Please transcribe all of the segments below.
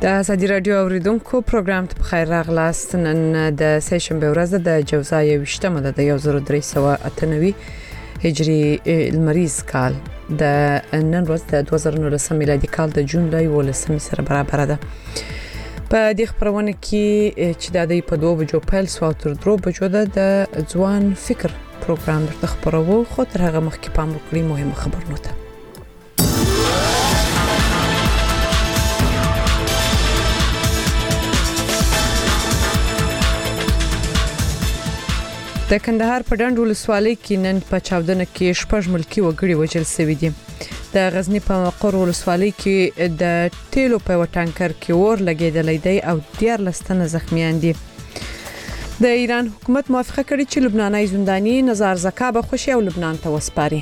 د ازادي رادیو اوریدونکو پروګرام ته بخیر راغلاست. نن د سهشنبه ورځ د جوزا 23مه د 1398 هجری المریز کال د نن ورځ د 2019 میلادي کال د جون د 18 سره برابر ده. په دې خبرونه کې چې د په 2 بجو پیل سو تر 3 بجو د ځوان فکر پروګرام درته خبرو خو تر هغه مخکې پام وکړئ مهمه خبرونه ته. د کندهار په ډنډ ولسوالۍ کې نن په چاودنه کې شپږ ملکی وګړي وژل شوي دي. د غزنی په مقر ولسوالۍ کې د تیلو په ټانکر کې اور لګیدلې دی او 14 تنه زخمیان دي. د ایران حکومت موافقه کړې چې لبناني زنداني نزار زکا به خوشي او لبنان ته وسپاري.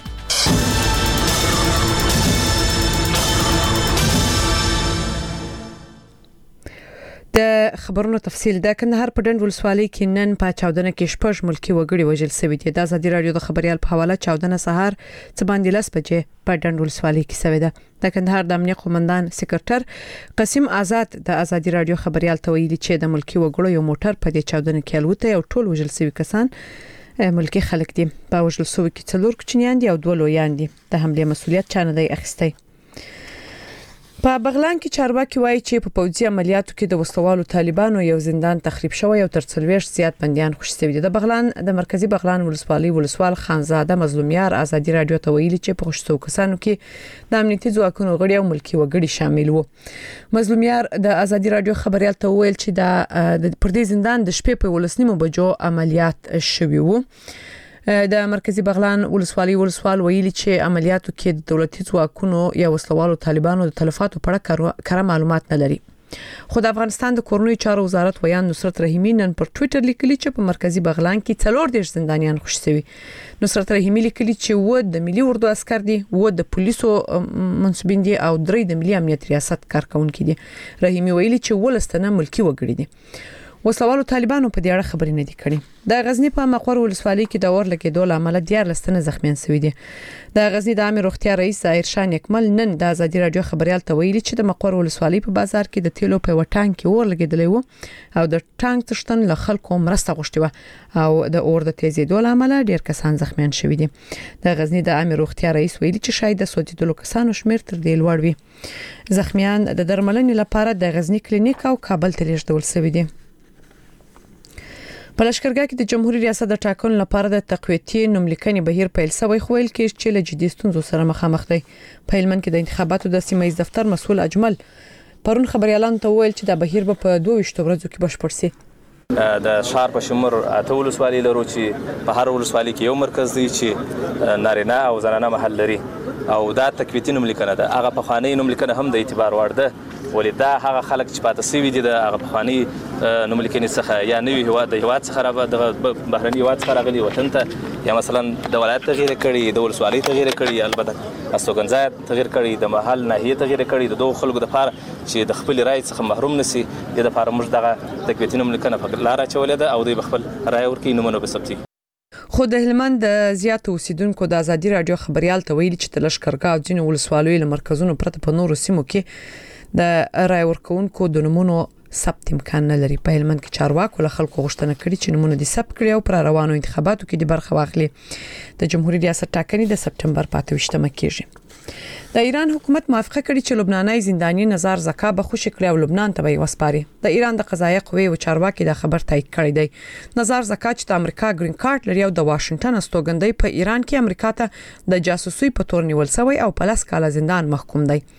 د خبرونو تفصیل د کندهار په ډنډ ولسوالۍ کې نن په چاودنه کې شپږ ملکی وګړي وژل شوي دي. د ازادي رادیو د خبريال په حواله چاودنه سهار څه باندې 10 بجې په ډنډ ولسوالۍ کې شوې ده. د کندهار د امنیت قومندان سکرټر قاسم آزاد د ازادي رادیو خبريال ته ویلي چې د ملکی وګړو یو موټر په دې چاودنه کې الوته او ټول وژل شوي کسان ملکی خلک دي. په وژل شوي کې 4 کوچنیان دي او 2 لویان دي. د حمله مسؤلیت چا نه دی اخیستی. په بغلان کې چارواکي وایي چې په پوځي عملیاتو کې د وسلوالو طالبانو یو زندان تخریب شوی او تر 40 زیات بنديان خوشي شوي دي. د بغلان د مرکزی بغلان ولسوالۍ ولسوال خانزاده مظلومیار ازادي رادیو ته ویلي چې په خوشتو کسانو کې د امنیتي ځواکونو غړي او ملکی وګړي شامل وو. مظلومیار د ازادي رادیو خبريال ته ویل چې د پردي زندان د شپې په 19 بجو عملیات شوي وو. د مرکزی بغلان ولسوالۍ ولسوال ویلي چې عملیاتو کې د دولتي ځواکونو یا وسلوالو طالبانو د تلفاتو په اړه کره معلومات نه لري. خو د افغانستان د کورنیو چارو وزارت ویان نصرت رحیمی نن پر ټوئیټر لیکلی چې په مرکزی بغلان کې 14 زندانیان خوشي شوي. نصرت رحیمی لیکلی چې و د ملي اردو عسكر دي و د پولیسو منسوبین دي او 3 د ملي امنیت ریاست کارکونکي دي. رحیمی ویلي چې ولستنه ملکی وګړي دي. وسلوالو طالبانو په دې اړه خبرې نه دي کړې. د غزنی په مقر ولسوالۍ کې د اور لګیدو لامل 14 تنه زخمیان شوي دي. د غزنی د عامه روغتیا رئیس ظاهر شاه نیکمل نن د ازادي رادیو خبريال ته ویلي چې د مقر ولسوالۍ په بازار کې د تیلو په وټان کې اور لګیدلی وو او د ټانک تشتن له خلکو مرسته غوښتي و او د اور د تیزیدو لامل ډیر کسان زخمیان شوي دي. د غزنی د عامه روغتیا رئیس ویلي چې شاید د سوځیدلو کسانو شمیر تر دې لوړ وي. زخمیان د درملنې لپاره د غزنی کلینیک او کابل ته لیږدول شوي دي. په لشکرګاه کې د جمهوریت ریاست د ټاکنو لپاره د تقویتي نوملیکنې بهیر پیل شوی خو ویل کې چې له جدي ستونزو سره مخامخ دی. په هلمند کې د انتخاباتو د سیمه ییز دفتر مسؤل اجمل پرون خبريالانو ته ویل چې د بهیر په 22 ورځو کې بشپړ شي. د شهر په شمول اته ولسوالۍ لرو چې په هر ولسوالۍ کې یو مرکز دی چې نارینه او زنانه محل لري او دا تقویتي نوملیکنه ده. هغه په خوانی نوملیکنه هم د اعتبار وړ ده. ولدا هغه خلک چې پاتې سوي دي د هغه خوانی نوملیکنه څخه یا نوې هواد څخه د بهرني هواد څخه راغلي وطن ته یا مثلا د ولایت تغییر کړي د ولسوالۍ تغییر کړي البته استوګنځای تغییر کړي د محل ناحیه تغییر کړي د دوه خلکو د لپاره چې د خپل رائے څخه محروم نشي د لپاره موږ دغه تقویتي نوملیکنه په لار اچولې ده او د خپل رائے ورکې نومونه به ثبتي. خو د هلمند د زیاتو اوسیدونکو د ازادي رادیو خبريال ته ویلي چې د لشکرګاه او ځینو ولسوالۍ له مرکزونو پرته په نورو سیمو کې د رائے ورکونکو د نمونو ثبت امکان نه لري. په هلمند کې چارواکو له خلکو غوښتنه کړې چې نمونه دي ثبت کړي او پر روانو انتخاباتو کې د برخه واخلي. د جمهوریت ریاست ټاکنې د سپټمبر 28مه کېږي. د ایران حکومت موافقه کړې چې لبناني زنداني نزار زکا به خوشي کړي او لبنان ته وسپاري. د ایران د قضایي قوې او چارواکي د خبر تایید کړی دی. نزار زکا چې د امریکا گرین کارت لري او د واشنگټن استوګندۍ په ایران کې امریکا ته د جاسوسي په تور نیول شوی او په 10 کاله زندان محکوم دی.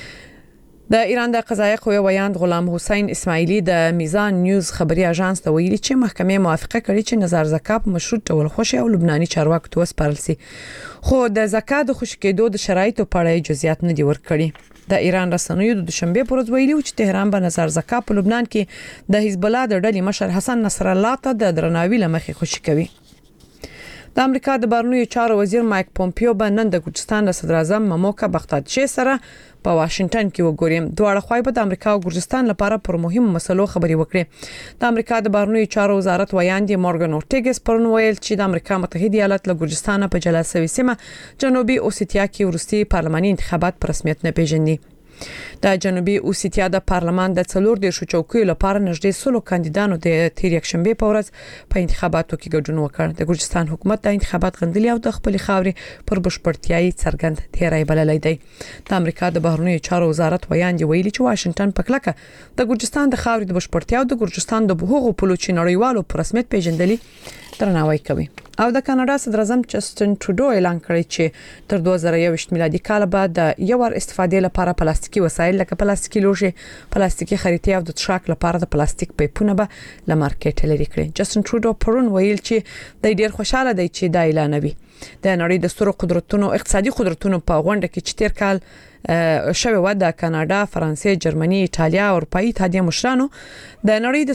د ایران د قضایي قوې ویاند غلام حسین اسماعیلی د میزان نیوز خبري اژانس ته ویلي چې محکمې موافقه کړې چې نزار زکا په مشروط ډول خوشي او لبناني چارواکو ته وسپارل شي. خو د زکا د خوشي کېدو د شرایطو په اړه جزئیات نه دي ورکړي. د ایران رسنیو د دوشنبه پر ورځ ویلي چې تهران به نزار زکا په لبنان کې د حزب الله د ډلې مشر حسن نصر الله ته د درناوي لمخې خوشي کوي. د امریکا د بهرنیو چارو وزیر مایک پومپیو به نن د ګرجستان د صدر اعظم مموکا بختادچی سره په واشنگټن کې وګوري. دواړه خواې به د امریکا او ګرجستان لپاره پر مهمو مسلو خبري وکړي. د امریکا د بهرنیو چارو وزارت ویاندې مورګان اورټیګس پرون ویل چې د امریکا متحده ایالات له ګرجستان په جلا شوې سیمه جنوبي اوسیتیا کې وروستي پارلماني انتخابات په رسمیت نه پیژني. د جنوبي اوسیتیا د پارلمان د 14 چوکیو لپاره نږدې 100 کاندیدانو د تیر یکشنبه په ورځ په انتخاباتو کې ګډون وکړ. د ګرجستان حکومت د انتخابات غندلي او د خپل خاورې پر بشپړتیاي څرګند تیری بللی دی. د امریکا د بهرنیو چارو وزارت ویاندې ویلي چې واشنگټن په کلکه د ګرجستان د خاورې د بشپړتیا او د ګرجستان د حقوقو په لوچ نړیوالو پر رسمیت پیژندلي درناوی کوي. او د کاناډا صدر اعظم جسټن ټروډو اعلان کړی چې تر 2021 میلادي کال بعد د یو ور استفادې لپاره پلاستیکي وسایل لکه پلاستیکي لوښي، پلاستیکي خریطې او د تشاک لپاره د پلاستیک پیپونه به له مارکیټ لري کړي. جسټن ټروډو پرون ویل چې د ډیر خوشاله دی چې دا اعلانوي. د نړۍ د سترو قدرتونو اقتصادي قدرتونو په غونډه کې چې تیر کال شوه د کاناډا، فرانسې، جرمني، ایتالیا او اروپאי اتحادیه مشرانو د نړۍ